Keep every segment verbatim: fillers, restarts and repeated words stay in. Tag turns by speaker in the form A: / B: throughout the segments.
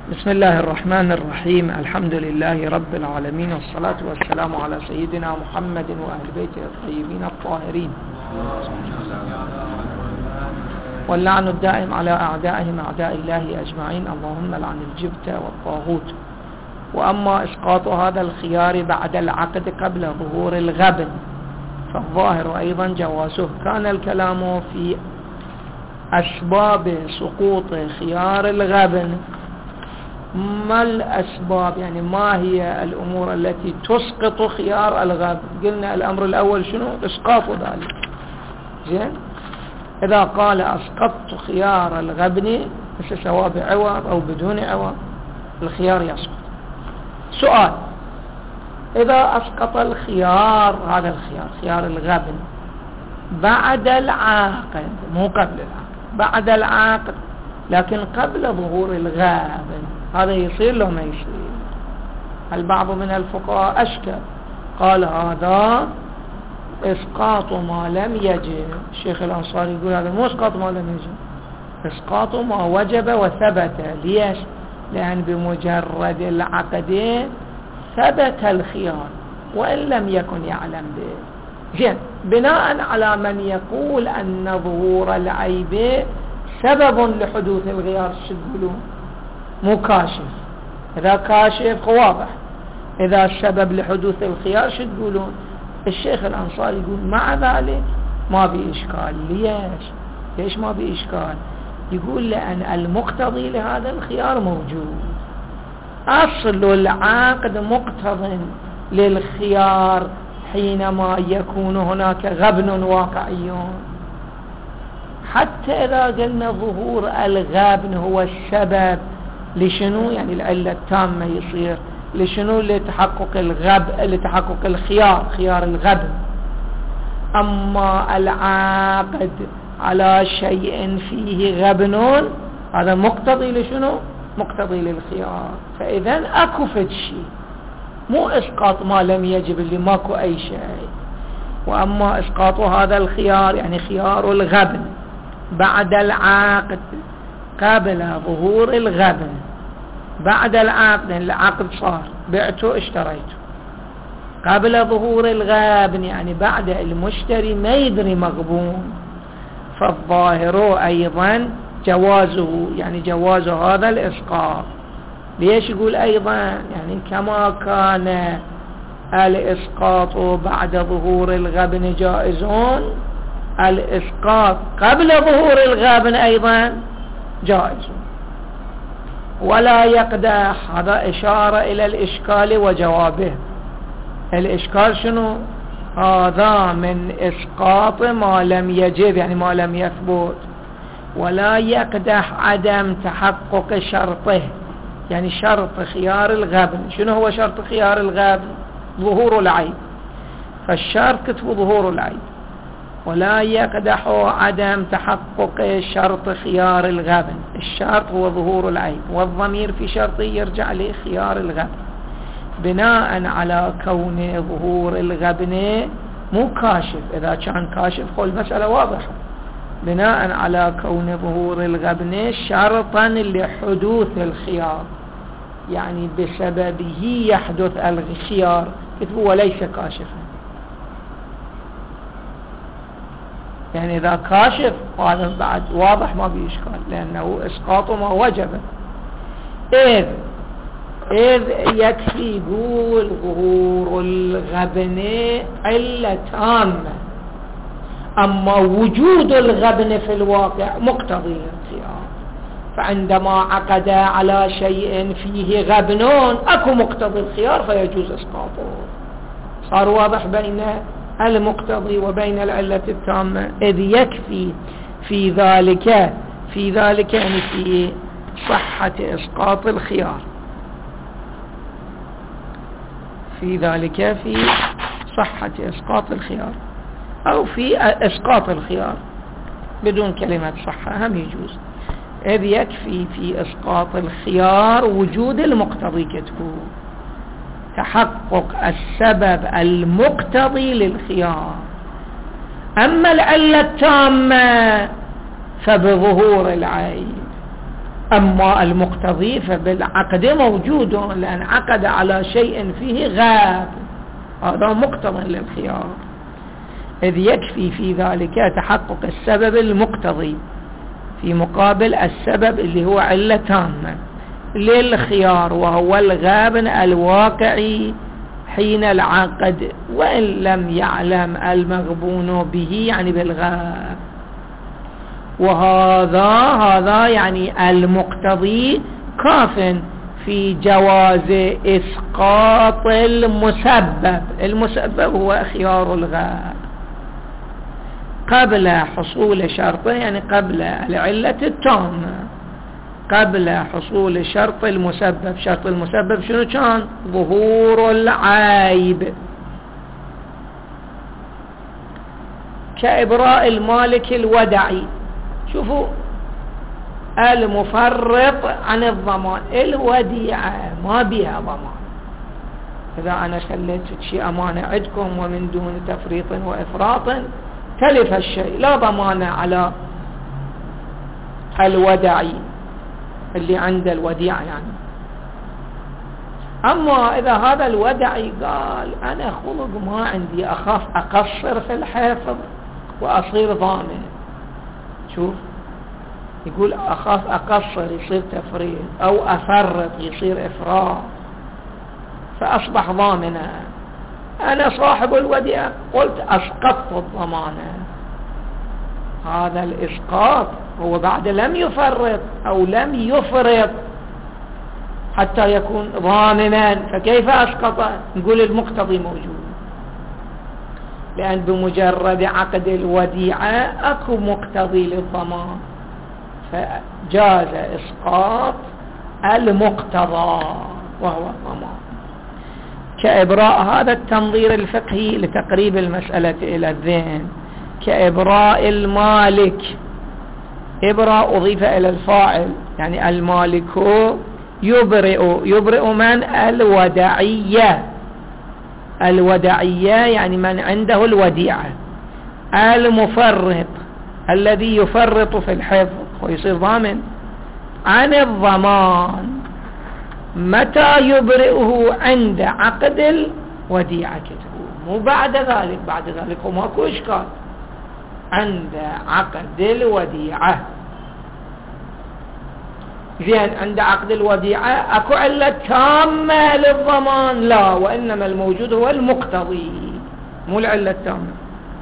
A: بسم الله الرحمن الرحيم. الحمد لله رب العالمين، والصلاة والسلام على سيدنا محمد وأهل بيته الطيبين الطاهرين، واللعن الدائم على أعدائهم أعداء الله أجمعين، اللهم لعن الجبت والطاغوت. وأما إسقاط هذا الخيار بعد العقد قبل ظهور الغبن فالظاهر أيضا جوازه. كان الكلام في أسباب سقوط خيار الغبن، ما الأسباب، يعني ما هي الأمور التي تسقط خيار الغبن. قلنا الأمر الأول شنو؟ إسقاط ذلك. زين، إذا قال أسقطت خيار الغبن سواء بعوض أو بدون عوض الخيار يسقط. سؤال: إذا أسقط الخيار، هذا الخيار خيار الغبن بعد العقد، مو قبل العقد، بعد العقد لكن قبل ظهور الغابن، هذا يصير لو ما يصير؟ البعض من الفقهاء أشكل، قال هذا إسقاط ما لم يجب. الشيخ الأنصاري يقول هذا مو إسقاط ما لم يجب، إسقاط ما وجب وثبت. ليش؟ لأن بمجرد العقد ثبت الخيار وإن لم يكن يعلم به. زين، بناء على من يقول أن ظهور العيب سبب لحدوث الغيار، شو تقولون؟ مو كاشف. إذا كاشف واضح، إذا السبب لحدوث الخيار شو تقولون؟ الشيخ الأنصاري يقول مع ذلك ما بإشكال. ليش؟ ليش ما بإشكال؟ يقول لأن المقتضي لهذا الخيار موجود. أصل العقد مقتض للخيار حينما يكون هناك غبن واقعي. حتى إذا قلنا ظهور الغبن هو السبب لشنو، يعني العلة التامة يصير لشنو؟ لتحقق الغب لتحقق الخيار، خيار الغبن. أما العاقد على شيء فيه غبن هذا مقتضي لشنو؟ مقتضي للخيار. فإذا أكو فد شيء، مو إسقاط ما لم يجب اللي ماكو أي شيء. وأما إسقاط هذا الخيار يعني خيار الغبن بعد العقد قبل ظهور الغبن. بعد العقد، العقد صار، بعته اشتريته قبل ظهور الغبن، يعني بعد المشتري ما يدري مغبون، فالظاهر أيضا جوازه، يعني جواز هذا الإسقاط. ليش يقول أيضا؟ يعني كما كان الإسقاط بعد ظهور الغبن جائزون، الإسقاط قبل ظهور الغبن أيضا جائز. ولا يقدح، هذا إشارة إلى الإشكال وجوابه. الإشكال شنو؟ هذا من إسقاط ما لم يجب، يعني ما لم يثبت. ولا يقدح عدم تحقق شرطه، يعني شرط خيار الغبن. شنو هو شرط خيار الغبن؟ ظهور العيب، فالشرط كتب ظهور العيب. ولا يقدح عدم تحقق شرط خيار الغبن، الشرط هو ظهور العيب، والضمير في شرطه يرجع لخيار الغبن. بناء على كون ظهور الغبن مو كاشف، إذا كان كاشف قول المسألة واضحة. بناء على كون ظهور الغبن شرطا لحدوث الخيار، يعني بسببه يحدث الخيار، كتبه وليس كاشفا. يعني إذا كاشف هذا بعد واضح ما بإشكال، لأنه إسقاط ما وجب. إذ إذ يكفي يقول ظهور الغبن علة تامة، أما وجود الغبن في الواقع مقتضي للخيار. فعندما عقد على شيء فيه غبن أكو مقتضي الخيار فيجوز إسقاطه. صار واضح بين المقتضي وبين العلة التامة. إذ يكفي في ذلك في ذلك يعني في صحة إسقاط الخيار، في ذلك في صحة إسقاط الخيار، أو في إسقاط الخيار بدون كلمة صحة هم يجوز. إذ يكفي في إسقاط الخيار وجود المقتضي، كتبه تحقق السبب المقتضي للخيار. أما العلة التامة فبظهور العيب، أما المقتضي فبالعقد موجود، لأن عقد على شيء فيه غاب، هذا مقتضى للخيار، إذ يكفي في ذلك تحقق السبب المقتضي في مقابل السبب اللي هو علة تامة للخيار، وهو الغابن الواقعي حين العقد، وإن لم يعلم المغبون به يعني بالغاب. وهذا هذا يعني المقتضي كاف في جواز إسقاط المسبب. المسبب هو خيار الغاب قبل حصول شرط، يعني قبل العلة التامة، قبل حصول شرط المسبب. شرط المسبب شنو كان؟ ظهور العيب، كإبراء المالك الودعي. شوفوا المفرط عن الضمان، الوديعة ما بها ضمان. إذا أنا خليت شيء أمانة عندكم ومن دون تفريط وإفراط تلف الشيء، لا ضمان على الودعي اللي عند الوديعة يعني. أما إذا هذا الودعي قال أنا خلق ما عندي، أخاف أقصر في الحفظ وأصير ضامن، شوف يقول أخاف أقصر يصير تفريط، أو أفرط يصير إفراط، فأصبح ضامنا. أنا صاحب الوديعة قلت أسقطت الضمانة، هذا الإسقاط هو بعد لم يفرط أو لم يفرط حتى يكون ضامنا، فكيف أسقطه؟ نقول المقتضي موجود، لأن بمجرد عقد الوديعة أكو مقتضي للضمان، فجاز إسقاط المقتضى وهو الضمان. كإبراء، هذا التنظير الفقهي لتقريب المسألة إلى الذهن، كإبراء المالك. إبراء أضيف إلى الفاعل، يعني المالك يبرئ. يبرئ من؟ الودعية. الودعية يعني من عنده الوديعة. المفرط الذي يفرط في الحفظ ويصير ضامن عن الضمان. متى يبرئه؟ عند عقد الوديعة كتبه، مو بعد ذلك. بعد ذلك وماكو إشكال، عند عقد الوديعة. زين، عند عقد الوديعة أكو علة تامة للضمان؟ لا، وإنما الموجود هو المقتضي مو العلة التامة.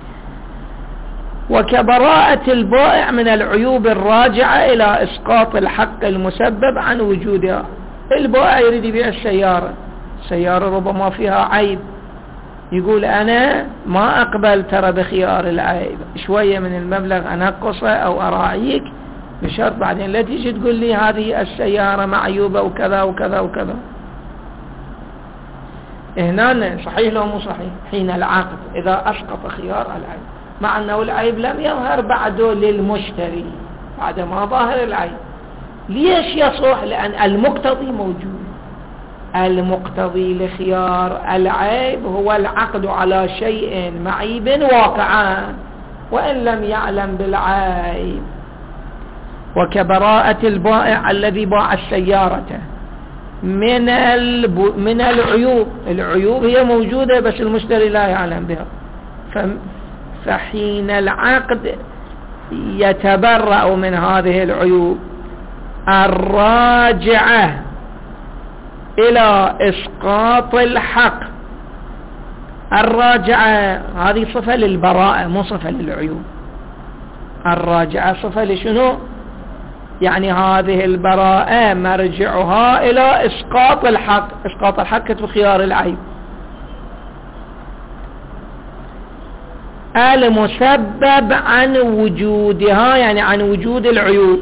A: وكبراءة البائع من العيوب الراجعة إلى إسقاط الحق المسبب عن وجودها. البائع يريد يبيع السيارة، السيارة ربما فيها عيب، يقول أنا ما أقبل ترى بخيار العيب، شوية من المبلغ أنقصه أو أراعيك، بشرط بعدين لا تيجي تقول لي هذه السيارة معيوبة وكذا وكذا وكذا. هنا صحيح لو مو صحيح؟ حين العقد إذا أسقط خيار العيب، مع أنه العيب لم يظهر بعده للمشتري، بعد ما ظاهر العيب. ليش يصح؟ لأن المقتضي موجود. المقتضي لخيار العيب هو العقد على شيء معيب واقعا وإن لم يعلم بالعيب. وكبراءة البائع الذي باع السيارة من الب... من العيوب. العيوب هي موجودة بس المشتري لا يعلم بها، ف... فحين العقد يتبرأ من هذه العيوب الراجعة إلى إسقاط الحق. الراجعة هذه صفة للبراءة مو صفة للعيوب. الراجعة صفة لشنو؟ يعني هذه البراءة مرجعها إلى إسقاط الحق. إسقاط الحق كتب خيار العيب. المسبب عن وجودها يعني عن وجود العيوب.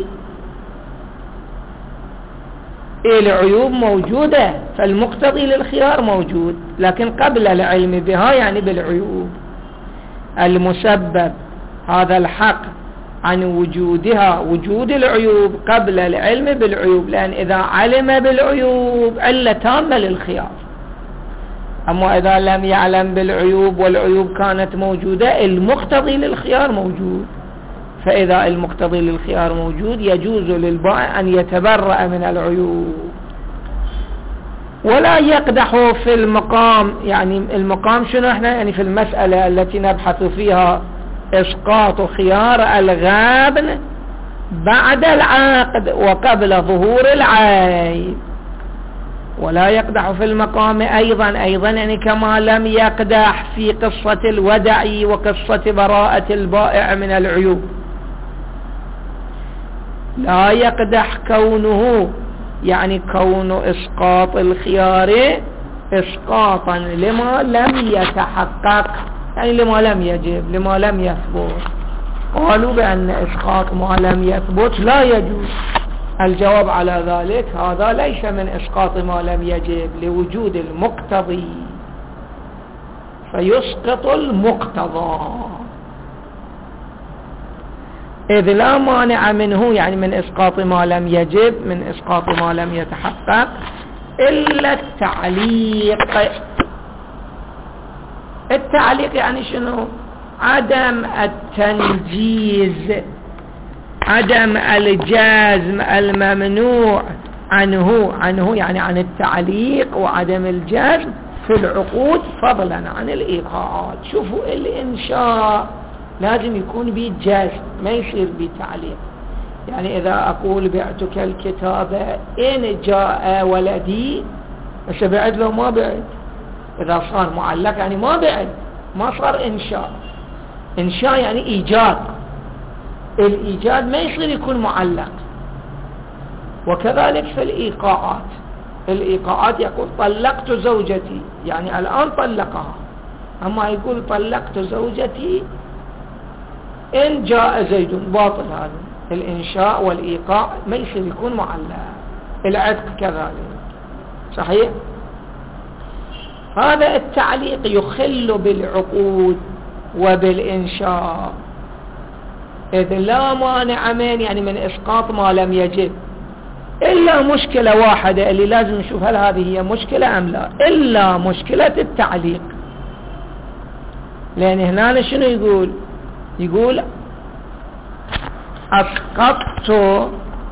A: العيوب موجودة، فالمقتضي للخيار موجود، لكن قبل العلم بها يعني بالعيوب. المسبب هذا الحق عن وجودها، وجود العيوب قبل العلم بالعيوب، لأن إذا علم بالعيوب علة تامة للخيار. أما إذا لم يعلم بالعيوب والعيوب كانت موجودة، المقتضي للخيار موجود، فإذا المقتضي للخيار موجود يجوز للبائع أن يتبرأ من العيوب. ولا يقدح في المقام، يعني المقام شنو احنا يعني في المسألة التي نبحث فيها إسقاط خيار الغابن بعد العقد وقبل ظهور العيب. ولا يقدح في المقام أيضا أيضا يعني كما لم يقدح في قصة الودع وقصة براءة البائع من العيوب. لا يقدح كونه يعني كون إسقاط الخيار إسقاطا لما لم يتحقق، يعني لما لم يجب، لما لم يثبت. قالوا بأن إسقاط ما لم يثبت لا يجوز. الجواب على ذلك هذا ليس من إسقاط ما لم يجب لوجود المقتضي، فيسقط المقتضى، إذ لا مانع منه يعني من إسقاط ما لم يجب، من إسقاط ما لم يتحقق، إلا التعليق. التعليق يعني شنو؟ عدم التنجيز، عدم الجزم الممنوع عنه، عنه يعني عن التعليق وعدم الجزم في العقود فضلا عن الإيقاعات. شوفوا الإنشاء لازم يكون به جزم، ما يصير به تعليق. يعني إذا أقول بعتك الكتاب إن جاء ولدي، بس بعد له ما بعد، إذا صار معلق يعني ما بعد، ما صار إنشاء. إنشاء يعني إيجاد، الإيجاد ما يصير يكون معلق. وكذلك في الإيقاعات، الإيقاعات يقول طلقت زوجتي، يعني الآن طلقها، أما يقول طلقت زوجتي إن جاء زيد، باطل هذا. الإنشاء والإيقاع ما يصير يكون معلق. العتق كذلك صحيح. هذا التعليق يخل بالعقود وبالإنشاء، إذ لا مانع من يعني من إسقاط ما لم يجب، إلا مشكلة واحدة اللي لازم نشوف هل هذه هي مشكلة أم لا، إلا مشكلة التعليق. لأن هنا شنو يقول؟ يقول أسقطت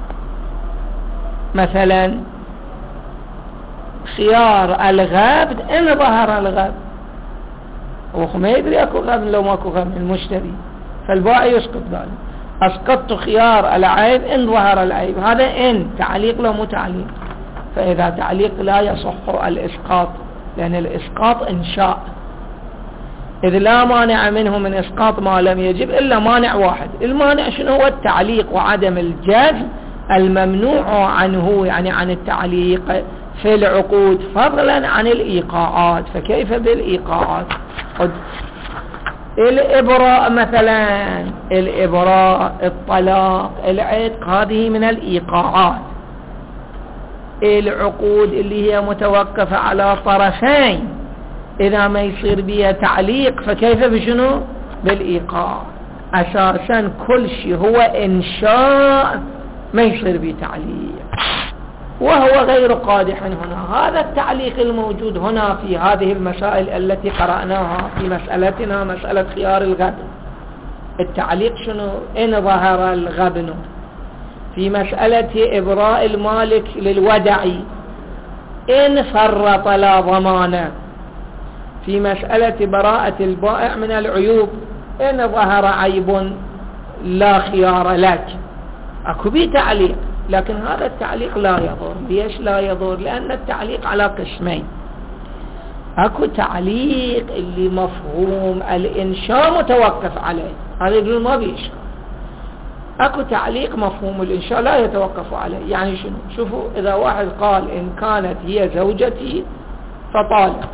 A: مثلا خيار الغبن إن ظهر الغبن، وما يدري أكو غبن لو ماكو غبن المشتري، فالبائع يسقط ذلك. أسقطت خيار العيب إن ظهر العيب، هذا إن تعليق لو مو تعليق. فإذا تعليق لا يصح الإسقاط، لأن الإسقاط إنشاء، إذ لا مانع منه من إسقاط ما لم يجب إلا مانع واحد. المانع شنو هو؟ التعليق وعدم الجزم الممنوع عنه، يعني عن التعليق في العقود فضلا عن الإيقاعات. فكيف بالإيقاعات؟ الإبراء مثلا، الإبراء، الطلاق، العتق، هذه من الإيقاعات. العقود اللي هي متوقفة على طرفين إذا ما يصير بها تعليق فكيف بشنو؟ بالإيقاع. أساسا كل شيء هو إنشاء ما يصير به تعليق، وهو غير قادح هنا. هذا التعليق الموجود هنا في هذه المسائل التي قرأناها في مسألتنا، مسألة خيار الغبن. التعليق شنو؟ إن ظهر الغبن. في مسألة إبراء المالك للودع إن فرط لا ضمان. في مسألة براءة البائع من العيوب إن ظهر عيب لا خيار لك. أكو بي تعليق، لكن هذا التعليق لا يضر. ليش لا يضر؟ لأن التعليق على قسمين. أكو تعليق اللي مفهوم الإنشاء متوقف عليه، هذا يقول ما بيشكل. أكو تعليق مفهوم الإنشاء لا يتوقف عليه. يعني شنو؟ شوفوا، إذا واحد قال إن كانت هي زوجتي فطالق،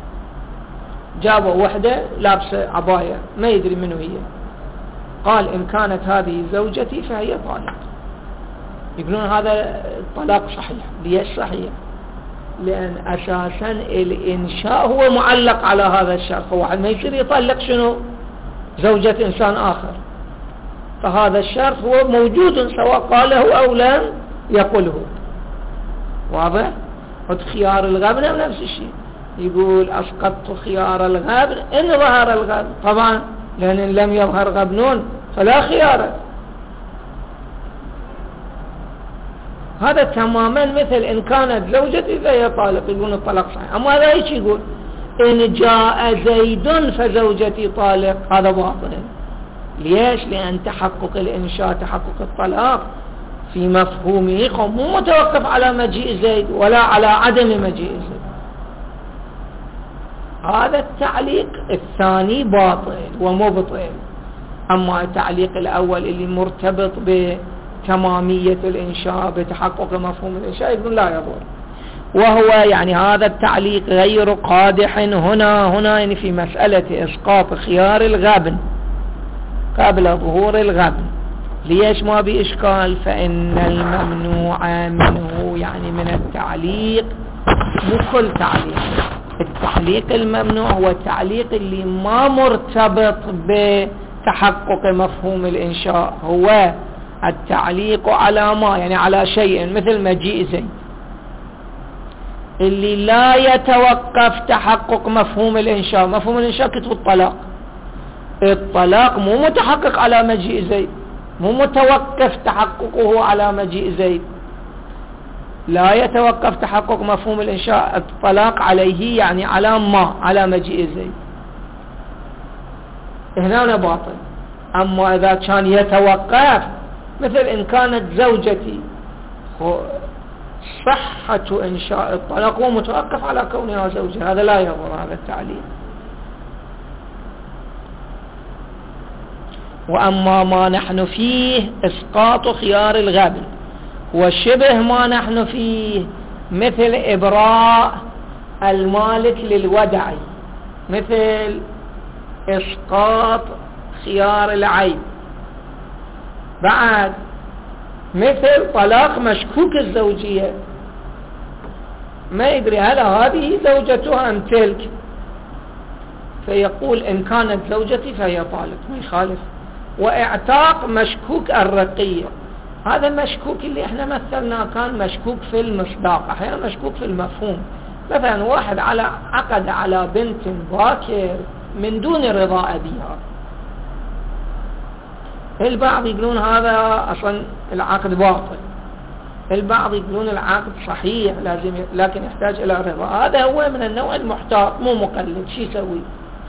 A: جابوا وحدة لابسة عباية ما يدري منو هي، قال إن كانت هذه زوجتي فهي طالق، يقولون هذا الطلاق صحيح. ليش صحيح؟ لأن أساسا الإنشاء هو معلق على هذا الشرط. واحد ما يصير يطلق شنو؟ زوجة إنسان آخر، فهذا الشرط هو موجود سواء قاله أو لم يقله. واضح؟ خيار الغبن نفس الشيء، يقول أسقطت خيار الغبن إن ظهر الغبن. طبعا لأن لم يظهر غبنون فلا خيار، هذا تماما مثل إن كانت زوجتي فهي طالق، يقولون الطلاق صحيح. أما هذا ايش يقول؟ إن جاء زيد فزوجتي طالق، هذا باطل. ليش؟ لأن تحقق الإنشاء تحقق الطلاق في مفهومه مو متوقف على مجيء زيد ولا على عدم مجيء زيد. هذا التعليق الثاني باطل ومبطل. أما التعليق الأول اللي مرتبط بتمامية الإنشاء بتحقق مفهوم الإنشاء يقول لا يضر، وهو يعني هذا التعليق غير قادح هنا هنا يعني في مسألة إسقاط خيار الغبن قبل ظهور الغبن. ليش ما بإشكال؟ فإن الممنوع منه يعني من التعليق مو كل تعليق. التعليق الممنوع هو التعليق اللي ما مرتبط بتحقق مفهوم الإنشاء، هو التعليق على ما يعني على شيء مثل مجيء زيد، اللي لا يتوقف تحقق مفهوم الإنشاء. مفهوم الإنشاء كتب الطلاق، الطلاق مو متحقق على مجيء زيد، مو متوقف تحققه على مجيء زيد، لا يتوقف تحقق مفهوم الإنشاء الطلاق عليه يعني على ما على مجيء زيد، هنا باطل. أما إذا كان يتوقف مثل إن كانت زوجتي صحة إنشاء الطلاق هو متوقف على كونها زوجة، هذا لا يضر هذا التعليل. وأما ما نحن فيه إسقاط خيار الغبن، وشبه ما نحن فيه مثل إبراء المالك للودع، مثل إسقاط خيار العيب، بعد مثل طلاق مشكوك الزوجية، ما يدري هل هذه زوجتها أم تلك، فيقول إن كانت زوجتي فهي طالق، ما يخالف. واعتاق مشكوك الرقية، هذا المشكوك اللي احنا مثلنا كان مشكوك في المصداق، احيانا مشكوك في المفهوم. مثلا واحد على عقد على بنت باكر من دون رضا أبيها، البعض يقولون هذا أصلا العقد باطل، البعض يقولون العقد صحيح لازم لكن يحتاج إلى رضا. هذا هو من النوع المحتاط مو مقلد، شي يسوي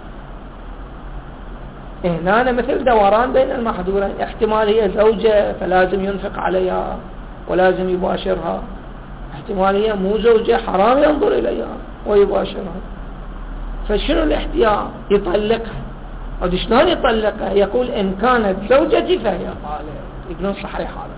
A: هنا مثل دوران بين المحظورين. احتمال هي زوجة فلازم ينفق عليها ولازم يباشرها، احتمال هي مو زوجة حرام ينظر إليها ويباشرها، فشنو الاحتياط؟ يطلقها. أو شلون يطلقها؟ يقول إن كانت زوجتي فهي طالق، يقولون صحيح هذا.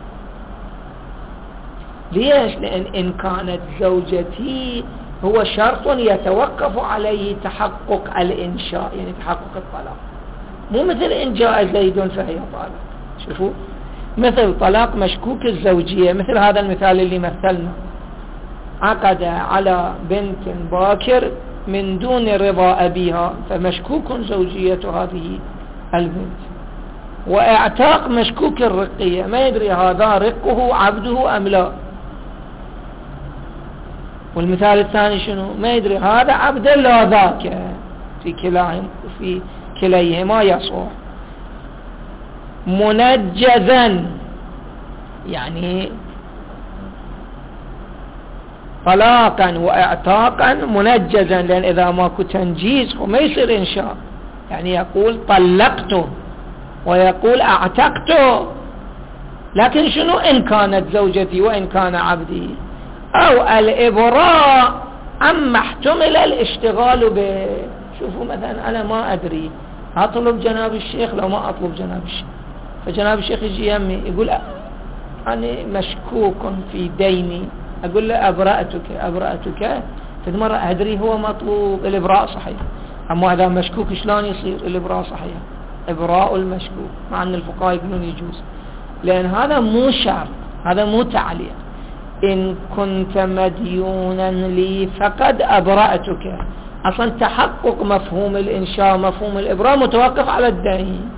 A: ليش؟ لأن إن كانت زوجتي هو شرط يتوقف عليه تحقق الإنشاء يعني تحقق الطلاق، مو مثل إن جاء زيد فهي طالق. شوفوا مثل طلاق مشكوك الزوجية، مثل هذا المثال اللي مثلنا، عقد على بنت باكر من دون رضا أبيها فمشكوك زوجية هذه البنت. واعتاق مشكوك الرقية، ما يدري هذا رقه عبده أم لا. والمثال الثاني شنو؟ ما يدري هذا عبد لا ذاك، في كلاهما في كليهما يصح. منجزا يعني طلاقا واعتاقا منجزا، لأن إذا ماكو تنجيز وما يصير إنشاء، يعني يقول طلقته ويقول اعتقته، لكن شنو إن كانت زوجتي وإن كان عبدي. أو الإبراء أما احتمل الاشتغال به. شوفوا مثلا أنا ما أدري أطلب جناب الشيخ لو ما أطلب جناب الشيخ، فجناب الشيخ يجي يمي يقول أنا مشكوك في ديني، أقول له أبرأتك أبرأتك فمرة أدري هو مطلوب الإبراء صحيح. أما هذا مشكوك شلون يصير الإبراء صحيح؟ إبراء المشكوك، مع أن الفقهاء يقولون يجوز، لأن هذا مو شرط، هذا مو تعليق. إن كنت مديونا لي فقد أبرأتك، أصلا تحقق مفهوم الإنشاء مفهوم الإبراء متوقف على الدين،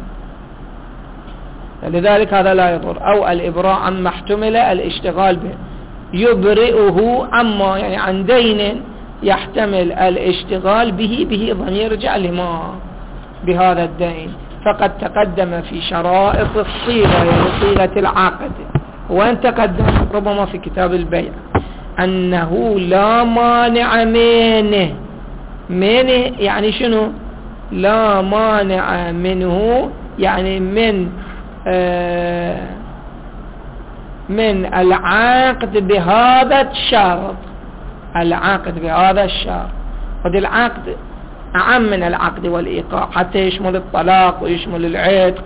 A: لذلك هذا لا يضر. أو الإبراء عما احتمل الاشتغال به، يبرئه عما يعني عن دين يحتمل الاشتغال به، به ضمير يرجع لما بهذا الدين، فقد تقدم في شرائط الصيغة يعني صيغة العقد وين تقدم ربما في كتاب البيع أنه لا مانع منه. منه يعني شنو؟ لا مانع منه يعني من آه من العقد بهذا الشرط. العقد بهذا الشرط، وهذا العقد أعم من العقد والإيقاع حتى يشمل الطلاق ويشمل العتق،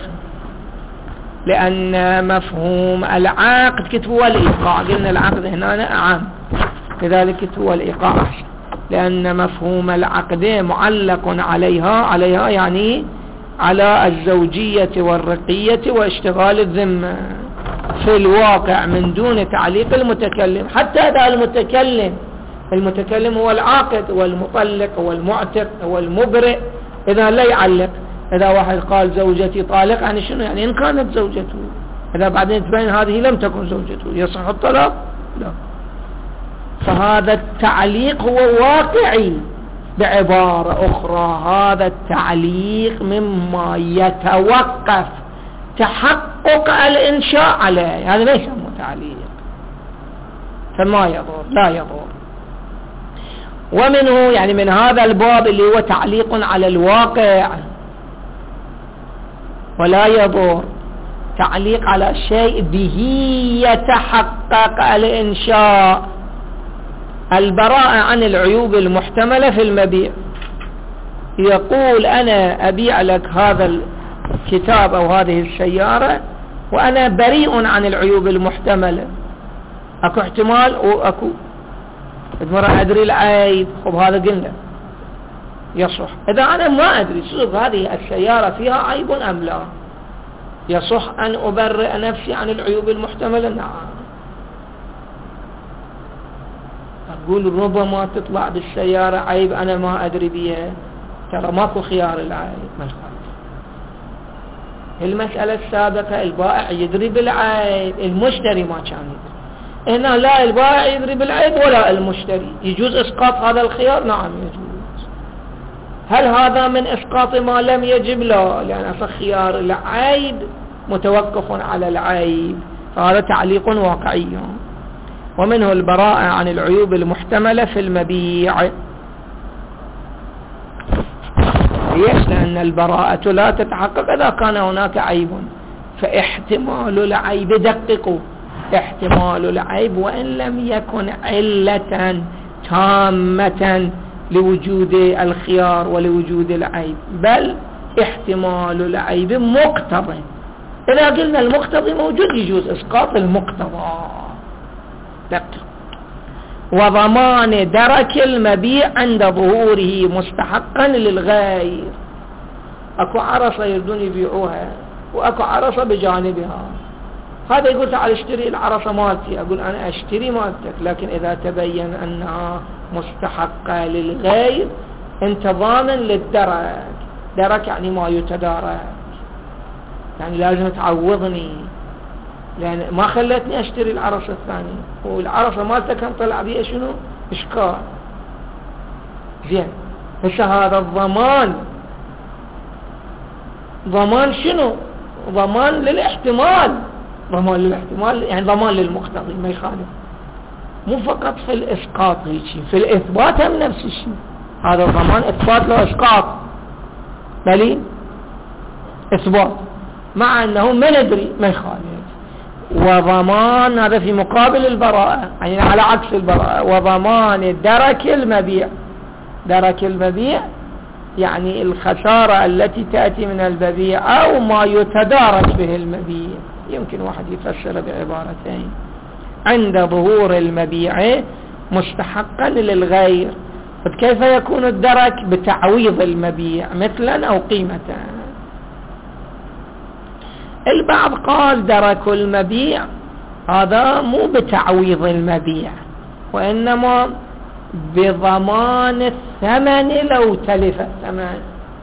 A: لأن مفهوم العقد كتبه والإيقاع، قلنا العقد هنا أعم، كذلك كتبه والإيقاع أحسن، لأن مفهوم العقد معلق عليها عليها يعني على الزوجية والرقية واشتغال الذمة في الواقع من دون تعليق المتكلم. حتى هذا المتكلم المتكلم هو العاقد والمطلق والمعتق والمبرئ، إذا لا يعلق. إذا واحد قال زوجتي طالق يعني شنو؟ يعني إن كانت زوجته، إذا بعدين تبين هذه لم تكن زوجته يصح الطلاق؟ لا. فهذا التعليق هو واقعي. بعبارة أخرى هذا التعليق مما يتوقف تحقق الإنشاء عليه، هذا ما يسمى تعليق، فما يضر لا يضر. ومنه يعني من هذا الباب اللي هو تعليق على الواقع ولا يضر، تعليق على شيء به يتحقق الإنشاء. البراءة عن العيوب المحتملة في المبيع، يقول أنا أبيع لك هذا الكتاب أو هذه السيارة وأنا بريء عن العيوب المحتملة، أكو احتمال وأكو مرة أدري العيب، خب هذا قلنا يصح. إذا أنا ما أدري سوق هذه السيارة فيها عيب أم لا، يصح أن أبرئ نفسي عن العيوب المحتملة؟ نعم. أقول ربما تطلع بالسيارة عيب أنا ما أدري بها، ترى ماكو خيار العيب، ما يخالف. المسألة السابقة البائع يدري بالعيب، المشتري ما كان يدري. هنا لا البائع يدري بالعيب ولا المشتري. يجوز إسقاط هذا الخيار؟ نعم يجوز. هل هذا من إسقاط ما لم يجب؟ لا، لأن أصل خيار العيب متوقف على العيب، فهذا تعليق واقعي. ومنه البراءة عن العيوب المحتملة في المبيع. ليش؟ لأن البراءة لا تتحقق إذا كان هناك عيب، فاحتمال العيب دققوا، احتمال العيب وإن لم يكن علة تامة لوجود الخيار ولوجود العيب، بل احتمال العيب مقتضى. إذا قلنا المقتضى موجود يجوز إسقاط المقتضى. دقق. وضمان درك المبيع عند ظهوره مستحقا للغير. اكو عرصة يردون يبيعوها واكو عرصة بجانبها، هذا يقول تعال اشتري العرصة مالتي، اقول انا اشتري مالتك، لكن اذا تبين انها مستحقة للغير انت ضامن للدرك. درك يعني ما يتدارك، يعني لازم تعوضني لأن ما خلتني أشتري العرصة الثانية، والعرصة مالتك كان طلع بيها شنو؟ إشكال. زين، هسه هذا الضمان ضمان شنو؟ ضمان للاحتمال، ضمان للاحتمال يعني ضمان للمقتضي، ما يخالف. مو فقط في الإسقاط هيك، في الإثبات هم نفس الشيء. هذا الضمان إثبات له إسقاط، بلي إثبات، مع أنه ما ندري، ما يخالف. وضمان هذا في مقابل البراءة، يعني على عكس البراءة. وضمان درك المبيع، درك المبيع يعني الخسارة التي تأتي من المبيع أو ما يتدارك به المبيع، يمكن واحد يفسر بعبارتين. عند ظهور المبيع مستحقا للغير، كيف يكون الدرك؟ بتعويض المبيع مثلا أو قيمة. البعض قال درك المبيع هذا مو بتعويض المبيع، وإنما بضمان الثمن لو تلف الثمن.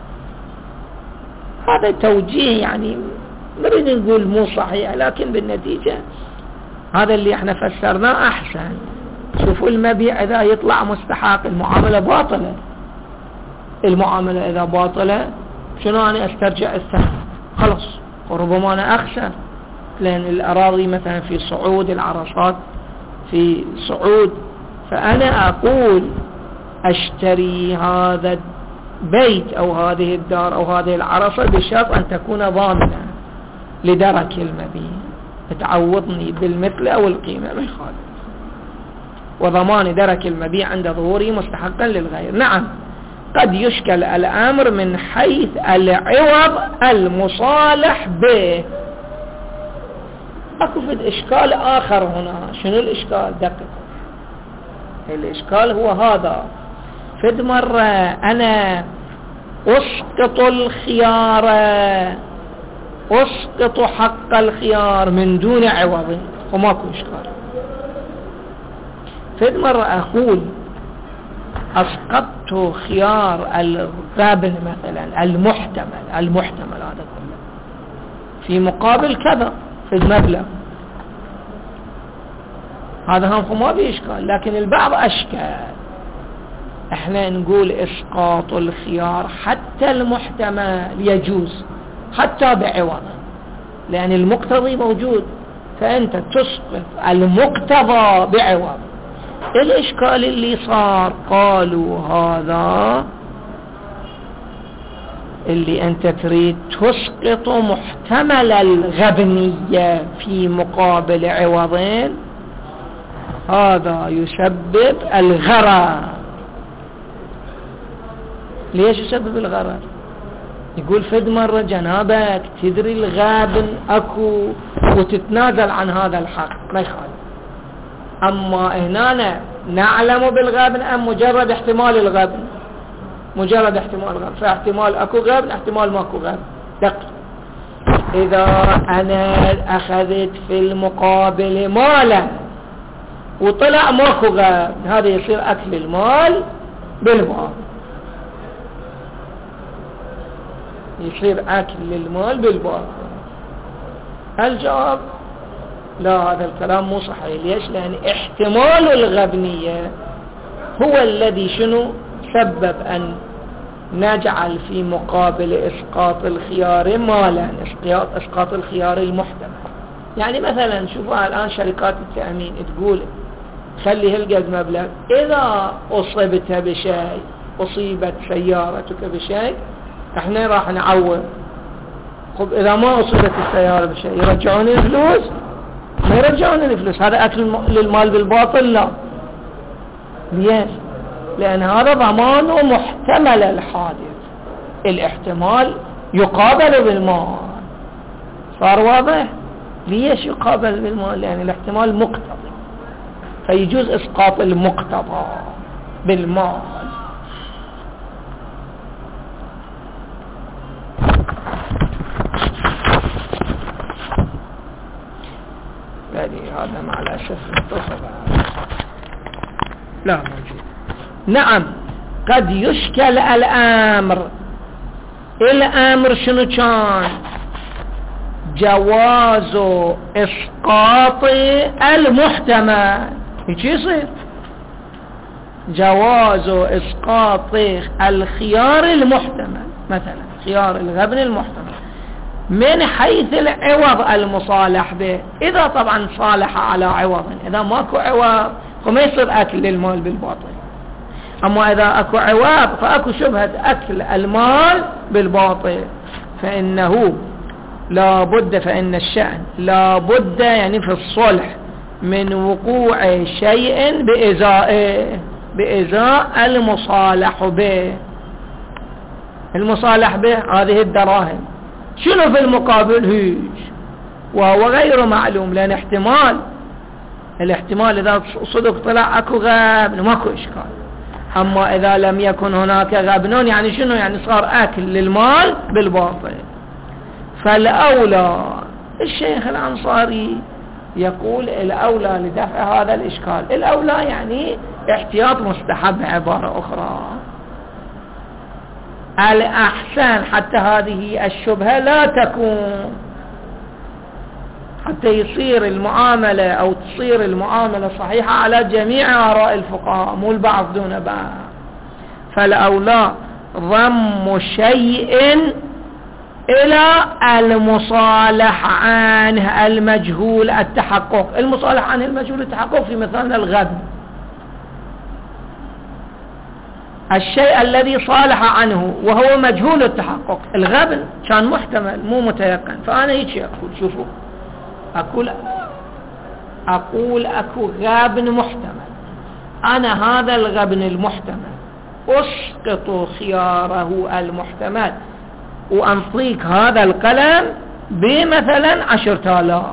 A: هذا توجيه يعني نريد نقول مو صحيح، لكن بالنتيجة هذا اللي احنا فسرناه أحسن. شوفوا المبيع إذا يطلع مستحق المعاملة باطلة، المعاملة إذا باطلة شنو أنا أسترجع الثمن؟ خلص، وربما أنا أخسر، لأن الأراضي مثلا في صعود، العرصات في صعود، فأنا أقول أشتري هذا البيت أو هذه الدار أو هذه العرصة بشرط أن تكون ضامنة لدرك المبيع، تعوضني بالمثل أو القيمة من خالد، وضمان درك المبيع عند ظهوره مستحقا للغير. نعم قد يشكل الأمر من حيث العوض المصالح به. أكو في إشكال آخر هنا. شنو الإشكال؟ دقق. الإشكال هو هذا: فد مرة أنا أسقط الخيار، أسقط حق الخيار من دون عوض وماكو إشكال. فد مرة أقول أسقطت خيار الغابن مثلا المحتمل، المحتمل هذا كله في مقابل كذا في المبلغ، هذا هم ما بإشكال. لكن البعض أشكال، احنا نقول اسقاط الخيار حتى المحتمل يجوز حتى بعوض، لأن المقتضي موجود، فأنت تسقط المقتضى بعوض. الإشكال اللي صار قالوا هذا اللي أنت تريد تسقط محتمل الغبنية في مقابل عوضين، هذا يسبب الغرر. ليش يسبب الغرر؟ يقول فد مرة جنابك تدري الغابن أكو وتتنازل عن هذا الحق ما يخالف، أما هنا نعلم بالغابن أم مجرد احتمال الغابن؟ مجرد احتمال الغابن، فاحتمال أكو غابن احتمال ماكو غابن. دقيق. إذا أنا أخذت في المقابل مالا وطلع ماكو غابن، هذا يصير أكل المال بالباطل، يصير أكل المال بالباطل. الجواب لا، هذا الكلام مو صحيح. ليش؟ لأن احتمال الغبنية هو الذي شنو سبب أن نجعل في مقابل إسقاط الخيار مالا، إسقاط الخيار المحتمل. يعني مثلا شوفوا الآن شركات التأمين تقول خلي هالقد مبلغ، إذا أصبت بشيء، أصيبت سيارتك بشيء، احنا راح نعوض. خب إذا ما أصيبت السيارة بشيء يرجعوني الفلوس؟ ما يرجعوني الفلوس، هذا أكل للمال بالباطل. لا. ليش؟ لأن هذا ضمان محتمل الحادث، الاحتمال يقابل بالمال. صار واضح؟ ليش يقابل بالمال؟ لأن الاحتمال مقتضي، فيجوز إسقاط المقتضى بالمال. هذا مع الأسف اتصل لا موجود. نعم قد يشكل الأمر. الأمر شنو كان؟ جواز إسقاط المحتمل. ايش يصير؟ جواز إسقاط الخيار المحتمل، مثلا خيار الغبن المحتمل من حيث العوض المصالح به، إذا طبعا صالح على عوض. إذا ماكو عوض فما يصير أكل للمال بالباطل. أما إذا أكو عوض فأكو شبهة أكل المال بالباطل، فإنه لا بد، فإن الشأن لا بد يعني في الصلح من وقوع شيء بإزائه، بإزاء المصالح به. المصالح به هذه الدراهم، شنو في المقابل؟ هيج، وهو غير معلوم، لأن احتمال الاحتمال إذا صدق طلع أكو غبن ماكو إشكال. أما إذا لم يكن هناك غبن يعني شنو؟ يعني صار أكل للمال بالباطل. فالأولى، الشيخ الأنصاري يقول الأولى لدفع هذا الإشكال، الأولى يعني احتياط مستحب عبارة أخرى، الأحسن حتى هذه الشبهة لا تكون، حتى يصير المعاملة أو تصير المعاملة صحيحة على جميع آراء الفقهاء، مو البعض دون بعض. فالأولى ضم شيء إلى المصالح عنه المجهول التحقق. المصالح عنه المجهول التحقق في مثالنا الغبن، الشيء الذي صالح عنه وهو مجهول التحقق. الغبن كان محتمل مو متيقن، فأنا هيك أقول شوفوا أقول أقول أكو غبن محتمل، أنا هذا الغبن المحتمل أسقط خياره المحتمل وأنطيك هذا القلم بمثلا عشرة آلاف.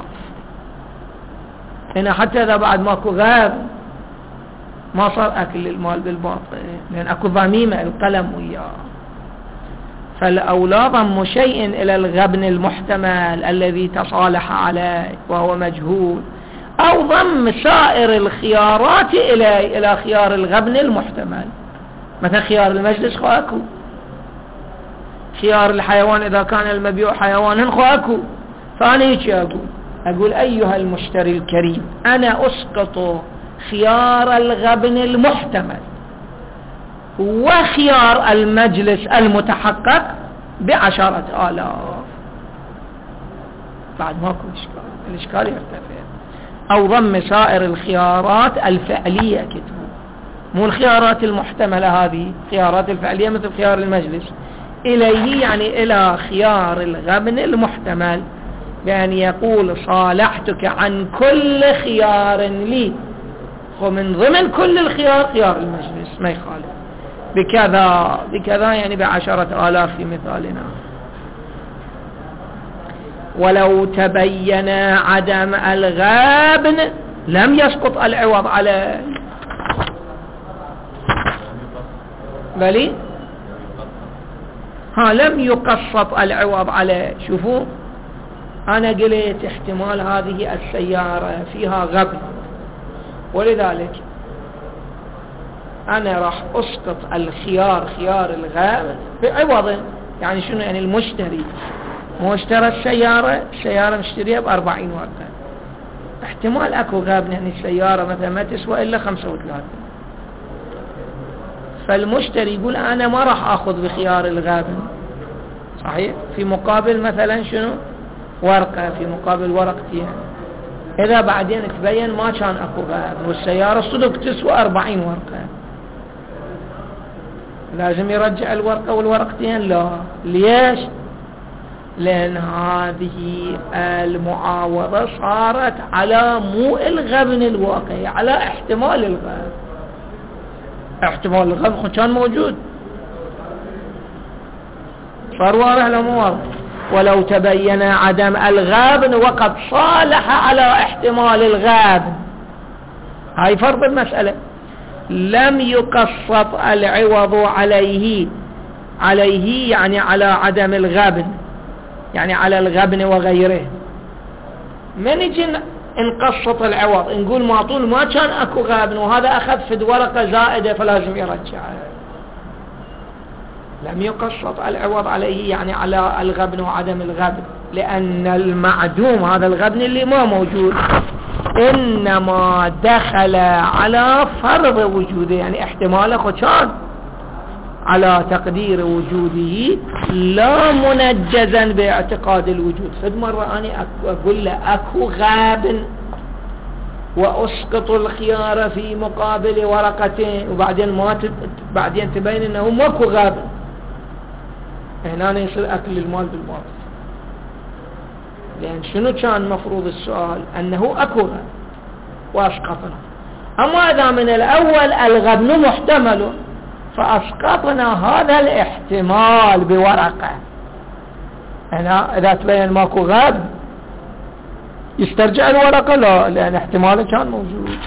A: هنا حتى إذا بعد ماكو غبن ما صار أكل المال بالباطل، لأن أكو ضميمة القلم وياه. فالأولى ضم شيء إلى الغبن المحتمل الذي تصالح عليه وهو مجهول، أو ضم سائر الخيارات إلى إلى خيار الغبن المحتمل. مثلا خيار المجلس خو أكو، خيار الحيوان إذا كان المبيع حيوانا خو أكو. فأنا هيك أقول أقول أيها المشتري الكريم، أنا أسقط خيار الغبن المحتمل وخيار المجلس المتحقق بعشرة آلاف. بعد ماكو إشكال، الإشكال يرتفع. أو ضم سائر الخيارات الفعلية كتبوا، مو الخيارات المحتملة، هذه خيارات الفعلية مثل خيار المجلس، إليه يعني إلى خيار الغبن المحتمل، بأن يقول صالحتك عن كل خيار لي، ومن ضمن كل الخيار خيار المجلس ما يخالف بكذا بكذا، يعني بعشرة آلاف في مثالنا. ولو تبين عدم الغبن لم يسقط العوض عليه، بلي ها لم يقسط العوض عليه. شوفوا أنا قلت احتمال هذه السيارة فيها غبن، ولذلك أنا راح أسقط الخيار خيار الغبن بعوض. يعني شنو؟ يعني المشتري مو اشترى السيارة، السيارة مشتريها بأربعين ورقة، احتمال أكو غبن، يعني السيارة مثلا ما تسوى إلا خمسة وثلاثين، فالمشتري يقول أنا ما راح أخذ بخيار الغبن، صحيح، في مقابل مثلا شنو؟ ورقة، في مقابل ورقتين. إذا بعدين تبين ما كان أكو غبن والسيارة صدق تسوى أربعين ورقة، لازم يرجع الورقة والورقتين؟ لا. ليش؟ لأن هذه المعاوضة صارت على مو الغبن الواقعي، على احتمال الغبن. احتمال الغبن كان موجود، صار واضح لو مو واضح؟ ولو تبين عدم الغبن وقد صالح على احتمال الغبن، هاي فرض المسألة، لم يقسط العوض عليه. عليه يعني على عدم الغبن، يعني على الغبن وغيره. من يجي نقسط العوض نقول ما طول ما كان اكو غبن وهذا اخذ في ورقة زائدة فلازم يرجعها. لم يقسط العوض عليه يعني على الغبن وعدم الغبن، لأن المعدوم هذا الغبن اللي ما موجود إنما دخل على فرض وجوده، يعني احتماله كان على تقدير وجوده لا منجزا باعتقاد الوجود. فد مرة أنا أقول له أكو غبن وأسقط الخيار في مقابل ورقتين، وبعدين ما تب... بعدين تبين أنه ماكو غبن، هنا يصير أكل المال بالباطل. لأن شنو كان مفروض السؤال؟ أنه أكو غبن وأسقطنا. أما إذا من الأول الغبن محتمل فأسقطنا هذا الاحتمال بورقة، هنا إذا تبين ماكو غبن يسترجع الورقة؟ لا، لأن احتماله كان موجود.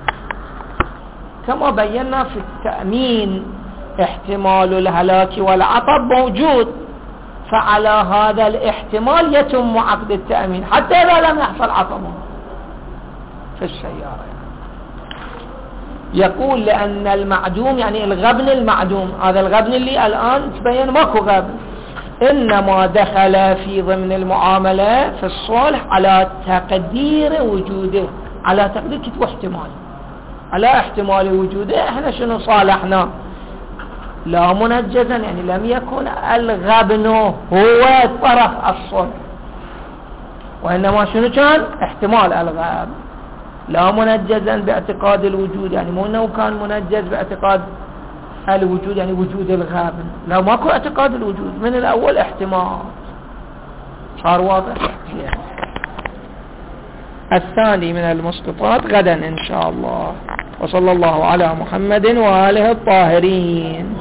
A: كما بينا في التأمين احتمال الهلاك والعطب موجود، فعلى هذا الاحتمال يتم عقد التأمين حتى إذا لم يحصل عطب في السيارة. يقول لأن المعدوم يعني الغبن المعدوم، هذا الغبن اللي الآن تبين ماكو غبن، إنما دخل في ضمن المعاملة في الصلح على تقدير وجوده، على تقدير كتب احتمال، على احتمال وجوده. احنا شنو صالحنا؟ لا منجزا يعني لم يكن الغبن هو طرف الصلح، وإنما شنو كان احتمال الغاب. لا منجزا باعتقاد الوجود يعني مو انه كان منجز باعتقاد الوجود يعني وجود الغابن، لا ماكو اعتقاد الوجود من الاول احتمال. صار واضح؟ الثاني من المسقطات غدا ان شاء الله. وصلى الله على محمد وآله الطاهرين.